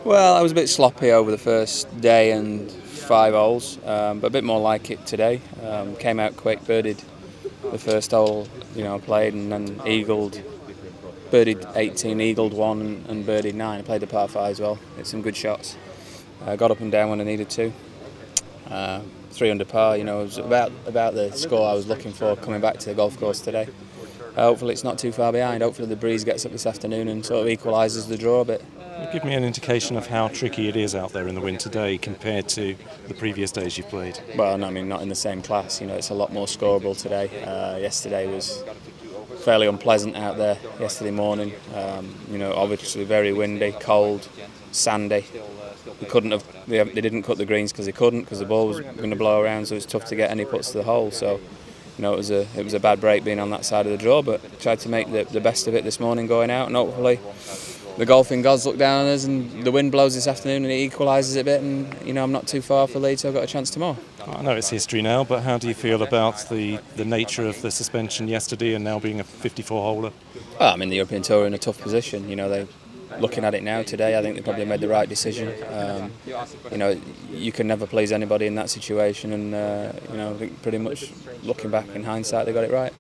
Well, I was a bit sloppy over the first day and 5 holes, but a bit more like it today. Came out quick, birdied the first hole, played, and then birdied 18, eagled one, and birdied 9. I played the par 5 as well. Hit some good shots. Got up and down when I needed to. 3 under par, it was about the score I was looking for coming back to the golf course today. Hopefully it's not too far behind. Hopefully the breeze gets up this afternoon and sort of equalises the draw a bit. Give me an indication of how tricky it is out there in the wind today compared to the previous days you've played. Well, no, I mean, not in the same class. It's a lot more scoreable today. Yesterday was fairly unpleasant out there yesterday morning. Obviously very windy, cold, sandy. They didn't cut the greens because the ball was going to blow around, so it was tough to get any putts to the hole. So, it was a bad break being on that side of the draw, but tried to make the best of it this morning going out, and hopefully the golfing gods look down on us and the wind blows this afternoon and it equalises it a bit, and I'm not too far for Leeds, so I've got a chance tomorrow. I know it's history now, but how do you feel about the nature of the suspension yesterday and now being a 54-holer? Well, the European Tour are in a tough position. They're looking at it now today. I think they probably made the right decision. You can never please anybody in that situation, and I think pretty much looking back in hindsight, they got it right.